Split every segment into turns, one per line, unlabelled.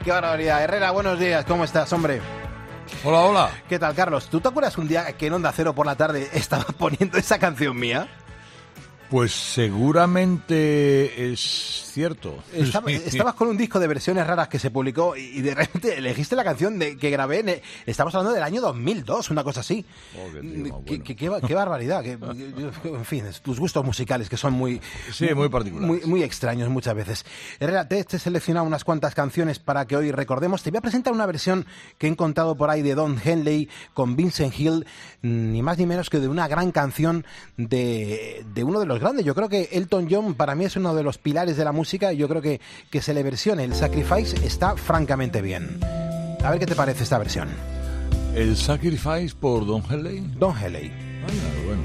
Qué barbaridad. Herrera, buenos días, ¿cómo estás, hombre?
Hola, hola.
¿Qué tal, Carlos? ¿Tú te acuerdas un día que en Onda Cero por la tarde estaba poniendo esa canción mía?
Pues seguramente es cierto.
Estabas con un disco de versiones raras que se publicó y de repente elegiste la canción que grabé. Estamos hablando del año 2002, una cosa así. Qué barbaridad. En fin, tus gustos musicales que son muy
particulares.
Muy extraños muchas veces. Herrera, te he seleccionado unas cuantas canciones para que hoy recordemos. Te voy a presentar una versión que he encontrado por ahí de Don Henley con Vincent Hill, ni más ni menos que de una gran canción de uno de los grandes. Yo creo que Elton John para mí es uno de los pilares de la música y yo creo que se le versione el Sacrifice está francamente bien. A ver qué te parece esta versión.
¿El Sacrifice por Don Henley?
Don Henley.
Bueno.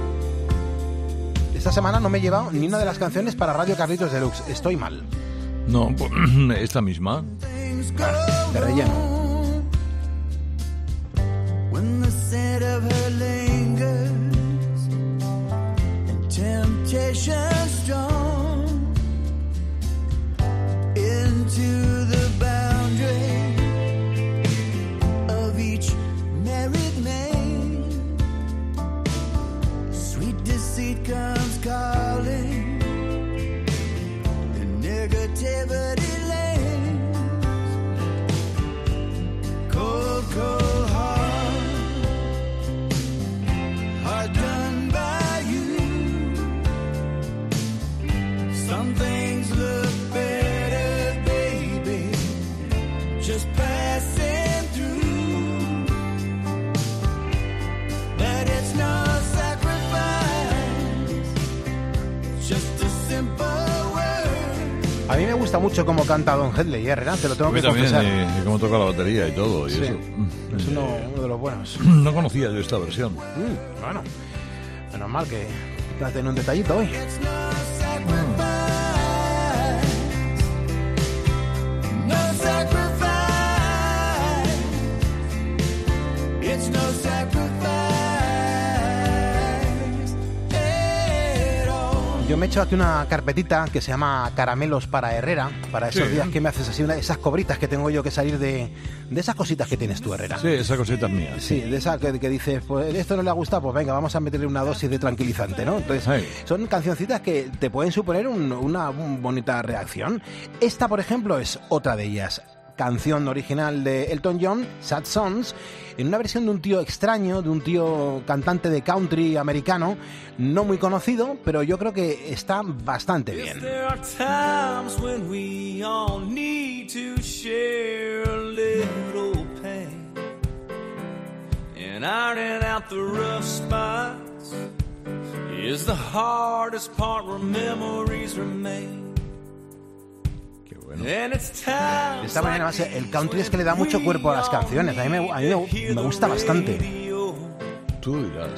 Esta semana no me he llevado ni una de las canciones para Radio Carlitos Deluxe. Estoy mal.
No, esta misma.
De relleno.
When the scent of her lingers and temptation strong into the boundary of each married man, sweet deceit comes calling and negativity lays cold heart done by you. Some things look better, baby, just passing through. But it's no sacrifice, just a simple word.
A mí me gusta mucho cómo canta Don Henley, Herrera, te lo tengo que confesar.
Y cómo toca la batería y todo. Y
sí,
eso.
Es uno de los buenos.
No conocía yo esta versión.
Bueno, menos mal que te hacen un detallito hoy. Yo me he hecho aquí una carpetita que se llama Caramelos para Herrera, para esos días que me haces así, esas cobritas que tengo yo que salir de esas cositas que tienes tú, Herrera.
Sí, esa cosita es mía.
Sí, de esa que dices, pues esto no le ha gustado, pues venga, vamos a meterle una dosis de tranquilizante, ¿no? Entonces, son cancioncitas que te pueden suponer una bonita reacción. Esta, por ejemplo, es otra de ellas. Canción original de Elton John, Sad Songs, en una versión de un tío extraño, de un tío cantante de country americano, no muy conocido, pero yo creo que está bastante bien.
There are times when we all need to share a little pain, and ironing out the rough spots is the hardest part where memories remain.
Esta manera, además, el country es que le da mucho cuerpo a las canciones. A mí me gusta bastante.
Tú dirás.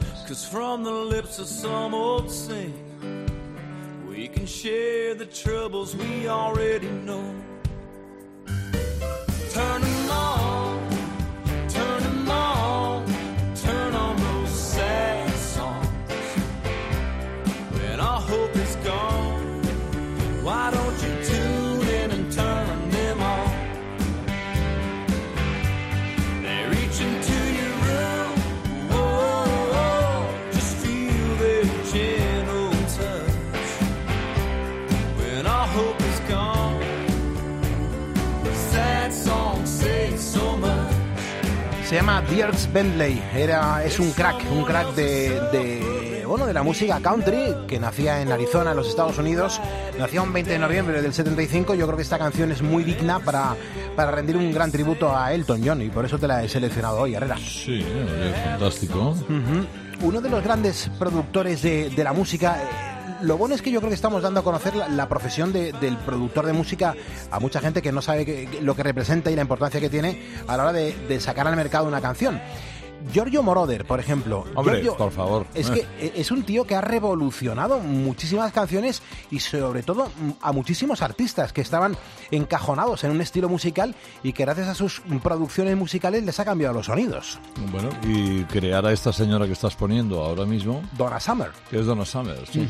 Se llama Dierks Bentley, es un crack de la música country, que nacía en Arizona, en los Estados Unidos. Nació un 20 de noviembre del 75. Yo creo que esta canción es muy digna para rendir un gran tributo a Elton John, y por eso te la he seleccionado hoy, Herrera.
Sí, es fantástico.
Uno de los grandes productores de la música. Lo bueno es que yo creo que estamos dando a conocer la profesión del productor de música a mucha gente que no sabe lo que representa y la importancia que tiene a la hora de sacar al mercado una canción. Giorgio Moroder, por ejemplo.
Hombre,
Giorgio,
por favor.
Es que es un tío que ha revolucionado muchísimas canciones y sobre todo a muchísimos artistas que estaban encajonados en un estilo musical y que gracias a sus producciones musicales les ha cambiado los sonidos.
Bueno, y crear a esta señora que estás poniendo ahora mismo,
Donna Summer.
Que es Donna Summer, sí.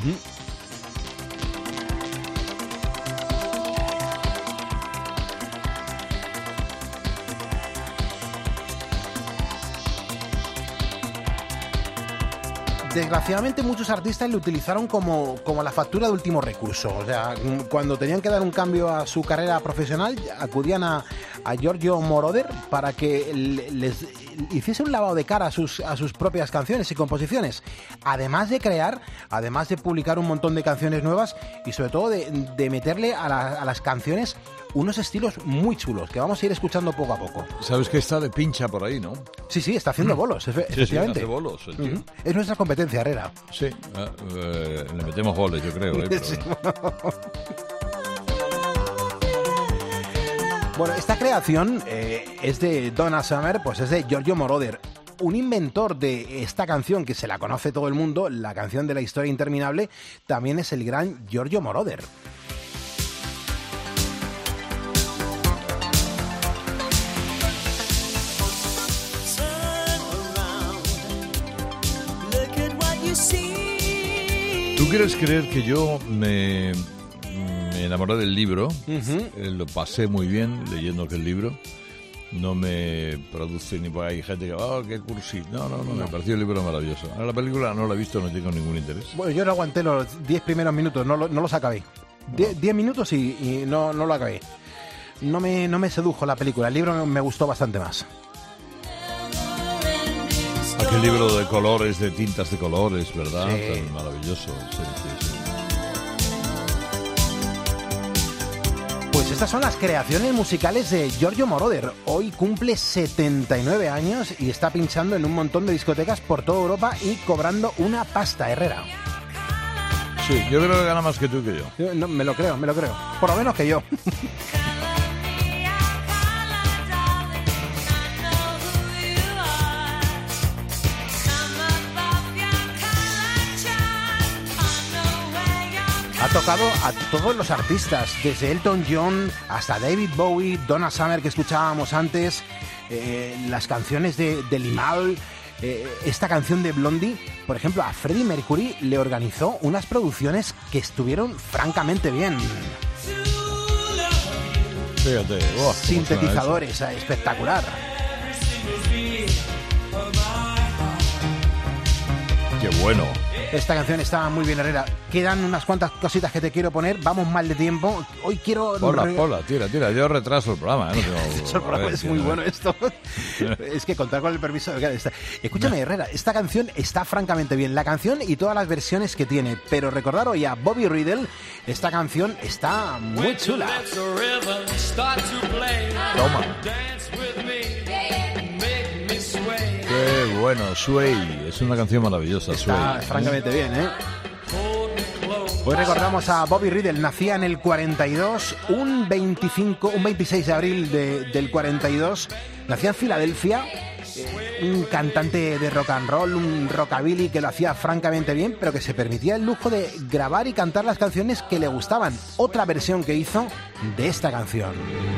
Desgraciadamente muchos artistas lo utilizaron como la factura de último recurso. O sea, cuando tenían que dar un cambio a su carrera profesional, acudían a Giorgio Moroder para que les hiciese un lavado de cara a sus propias canciones y composiciones. Además de publicar un montón de canciones nuevas y sobre todo de meterle a las canciones unos estilos muy chulos que vamos a ir escuchando poco a poco.
Sabes que está de pincha por ahí, ¿no?
Sí, está haciendo bolos, efectivamente.
Sí, hace bolos, el tío.
Es nuestra competencia, Herrera.
Sí, le metemos goles, yo creo. Pero...
Sí. Bueno, esta creación es de Donna Summer, pues es de Giorgio Moroder, un inventor de esta canción que se la conoce todo el mundo, la canción de la historia interminable, también es el gran Giorgio Moroder.
¿Tú quieres creer que yo me enamoré del libro? Lo pasé muy bien leyendo aquel libro. No me produce ni por ahí gente que, qué cursi. No, me pareció el libro maravilloso. Ahora la película no la he visto, no tengo ningún interés.
Bueno, yo no aguanté los 10 primeros minutos, no los acabé. 10 minutos y no lo acabé. No me sedujo la película, el libro me gustó bastante más.
Aquel libro de colores, de tintas de colores, ¿verdad?
Sí.
Tan maravilloso. Sí.
Pues estas son las creaciones musicales de Giorgio Moroder. Hoy cumple 79 años y está pinchando en un montón de discotecas por toda Europa y cobrando una pasta, Herrera.
Sí, yo creo que gana más que tú y que yo.
No, me lo creo. Por lo menos que yo. Ha tocado a todos los artistas, desde Elton John hasta David Bowie, Donna Summer, que escuchábamos antes, las canciones de Limahl, esta canción de Blondie. Por ejemplo, a Freddie Mercury le organizó unas producciones que estuvieron francamente bien.
Fíjate,
sintetizadores, espectacular.
Qué bueno.
Esta canción está muy bien, Herrera. Quedan unas cuantas cositas que te quiero poner. Vamos mal de tiempo. Hoy quiero...
Pola, tira. Yo retraso el programa. No tengo...
El programa es muy bueno esto. Es que contar con el permiso... Escúchame, Herrera, esta canción está francamente bien. La canción y todas las versiones que tiene. Pero recordar hoy a Bobby Riddle, esta canción está muy chula.
Toma. Qué bueno, Sway. Es una canción maravillosa,
está
Sway.
Francamente bien, ¿eh? Hoy recordamos a Bobby Riddle. Nacía en el 42, un 26 de abril del 42. Nacía en Filadelfia. Un cantante de rock and roll, un rockabilly que lo hacía francamente bien, pero que se permitía el lujo de grabar y cantar las canciones que le gustaban. Otra versión que hizo de esta canción.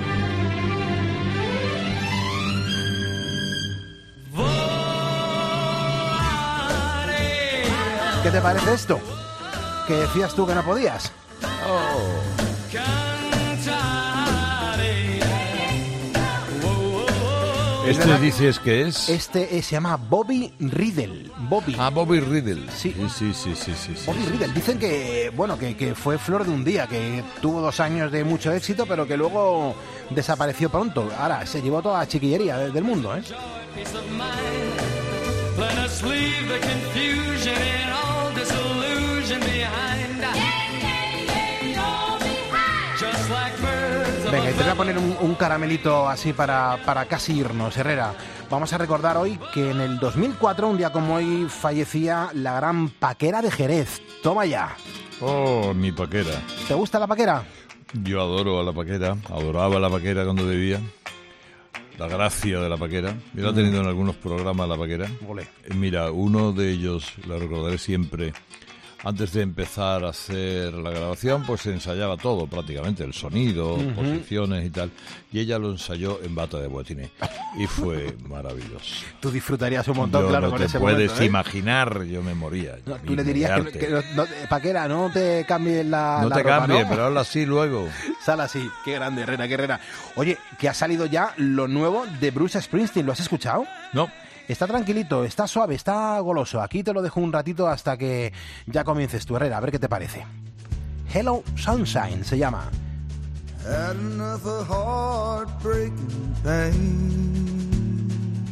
¿Qué te parece esto? ¿Que decías tú que no podías?
¿Este dices que es?
Este se llama Bobby Riddle. Bobby.
Bobby Riddle.
Sí.
Bobby
Riddle. Dicen que, bueno, que fue flor de un día, que tuvo 2 años de mucho éxito, pero que luego desapareció pronto. Ahora se llevó toda la chiquillería del mundo, ¿eh? Let us leave the confusion and all disillusion behind. Just like birds. Venga, y te voy a poner un caramelito así para casi irnos, Herrera. Vamos a recordar hoy que en el 2004, un día como hoy, fallecía la gran Paquera de Jerez. Toma ya.
Oh, mi Paquera.
¿Te gusta la Paquera?
Yo adoro a la Paquera, adoraba a la Paquera cuando bebía. La gracia de la Paquera. Yo la he tenido en algunos programas, la Paquera. Mira, uno de ellos, lo recordaré siempre, antes de empezar a hacer la grabación, pues se ensayaba todo prácticamente, el sonido, posiciones y tal. Y ella lo ensayó en bata de botiné. Y fue maravilloso.
Tú disfrutarías un montón, claro, con ese
momento. No te puedes
momento,
imaginar, yo me moría.
No, tú le dirías que Paquera, no te cambies la
No te
ropa,
cambies,
¿no?
pero habla así luego.
Sal así. Qué grande, Herrera, qué Herrera. Oye, que ha salido ya lo nuevo de Bruce Springsteen. ¿Lo has escuchado?
No.
Está tranquilito, está suave, está goloso. Aquí te lo dejo un ratito hasta que ya comiences tu Herrera, a ver qué te parece. Hello Sunshine se llama.
Had enough of heartbreaking pain.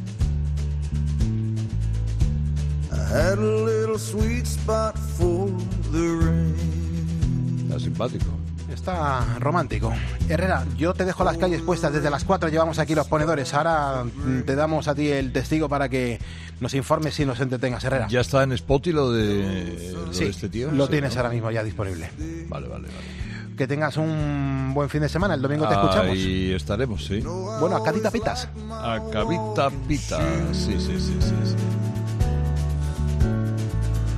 I had a little sweet spot for the rain.
Está simpático.
Está romántico. Herrera, yo te dejo las calles puestas. Desde las 4 llevamos aquí los ponedores. Ahora te damos a ti el testigo para que nos informes y nos entretengas, Herrera.
¿Ya está en Spotify lo de este tío?
Lo
Sí,
tienes,
¿no?
ahora mismo ya disponible.
Vale.
Que tengas un buen fin de semana. El domingo te escuchamos.
Ahí estaremos, sí.
Bueno, a Catita Pitas.
A Cabita Pita. Sí.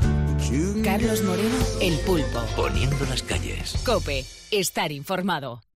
Carlos Moreno, El Pulpo.
Poniendo las calles.
COPE. Estar informado.